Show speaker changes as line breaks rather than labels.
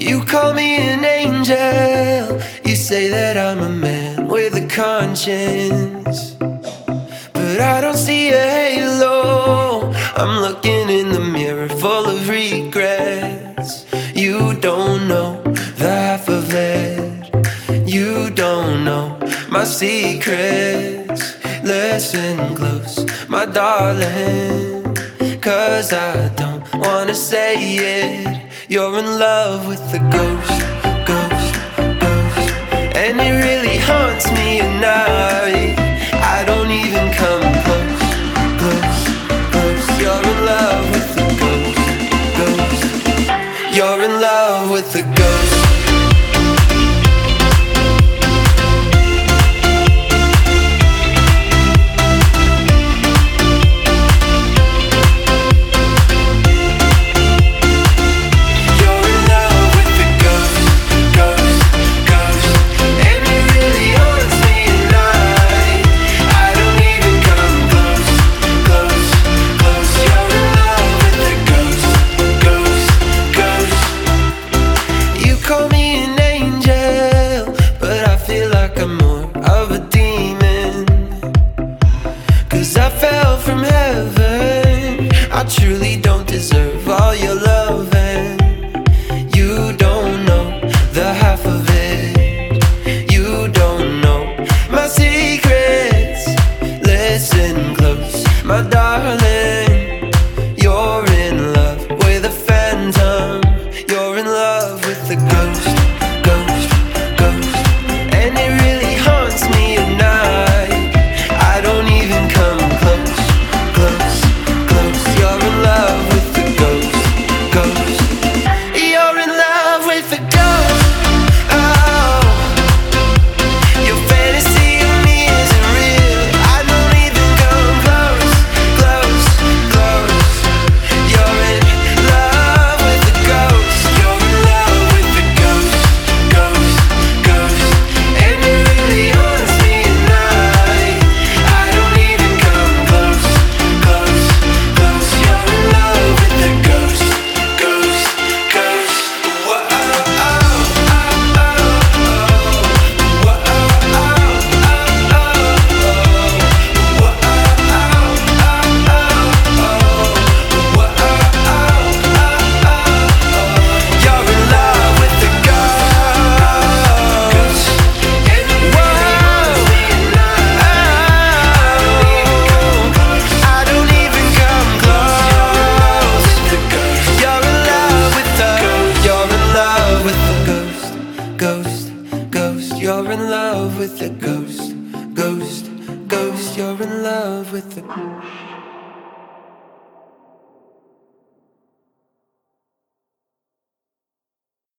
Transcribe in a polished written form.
You call me an angel. You say that I'm a man with a conscience, but I don't see a halo. I'm looking in the mirror full of regrets. You don't know the half of it. You don't know my secrets. Listen close, my darling, 'cause I don't wanna say it. You're in love with the ghost, ghost, ghost, and it really haunts me at night. I don't even come close, close, close. You're in love with the ghost, ghost. You're in love with the ghost. I fell from heaven. I truly don't deserve all your loving. You don't know the half of it. You don't know my secrets. Listen close, my darling. You're in love with a phantom. You're in love with the ghost, ghost, ghost, and it really haunts me at night. I don't even come close, close, close. You're in love with the ghost, ghost. You're in love with the ghost. Oh, your fantasy of me isn't real. I don't even come close, close, close. You're in love with the ghost. You're in love with the ghost, ghost, ghost, and it really haunts me at night. I don't even come close, close, close. You're in love with the ghost, ghost, ghost. Whoa, oh, oh, oh, oh. Whoa, oh, oh, oh, oh. Whoa, oh, oh, oh, oh. Whoa, oh, oh, oh, oh. You're in love with the ghost. I don't even come close. You're in love with the. You're in love with the ghost, ghost, ghost. You're in love with the ghost, ghost, ghost. You're in love with the.